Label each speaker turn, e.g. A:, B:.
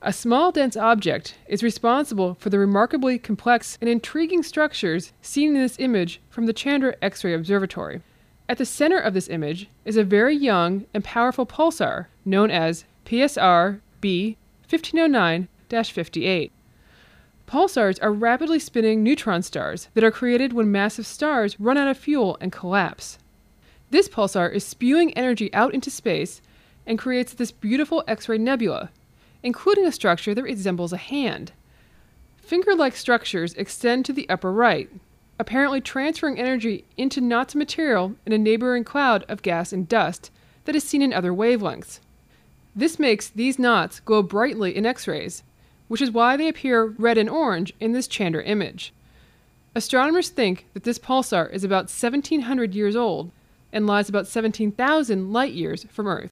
A: A small dense object is responsible for the remarkably complex and intriguing structures seen in this image from the Chandra X-ray Observatory. At the center of this image is a very young and powerful pulsar known as PSR B 1509-58. Pulsars are rapidly spinning neutron stars that are created when massive stars run out of fuel and collapse. This pulsar is spewing energy out into space and creates this beautiful X-ray nebula, including a structure that resembles a hand. Finger-like structures extend to the upper right, apparently transferring energy into knots of material in a neighboring cloud of gas and dust that is seen in other wavelengths. This makes these knots glow brightly in X-rays, which is why they appear red and orange in this Chandra image. Astronomers think that this pulsar is about 1,700 years old and lies about 17,000 light-years from Earth.